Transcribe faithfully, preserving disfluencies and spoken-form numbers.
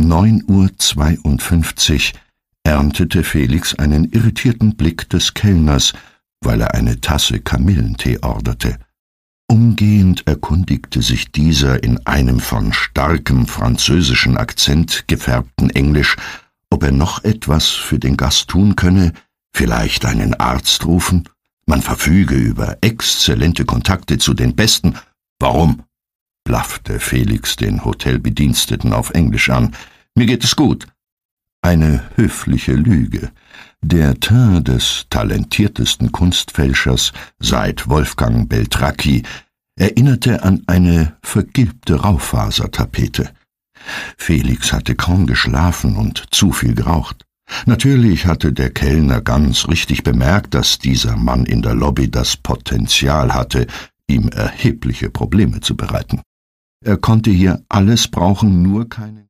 neun Uhr zweiundfünfzig erntete Felix einen irritierten Blick des Kellners, weil er eine Tasse Kamillentee orderte. Umgehend erkundigte sich dieser in einem von starkem französischen Akzent gefärbten Englisch, ob er noch etwas für den Gast tun könne, vielleicht einen Arzt rufen. Man verfüge über exzellente Kontakte zu den Besten. Warum? Blaffte Felix den Hotelbediensteten auf Englisch an. Mir geht es gut. Eine höfliche Lüge. Der Teint des talentiertesten Kunstfälschers seit Wolfgang Beltracchi erinnerte an eine vergilbte Raufasertapete. Felix hatte kaum geschlafen und zu viel geraucht. Natürlich hatte der Kellner ganz richtig bemerkt, dass dieser Mann in der Lobby das Potenzial hatte, ihm erhebliche Probleme zu bereiten. Er konnte hier alles brauchen, nur keine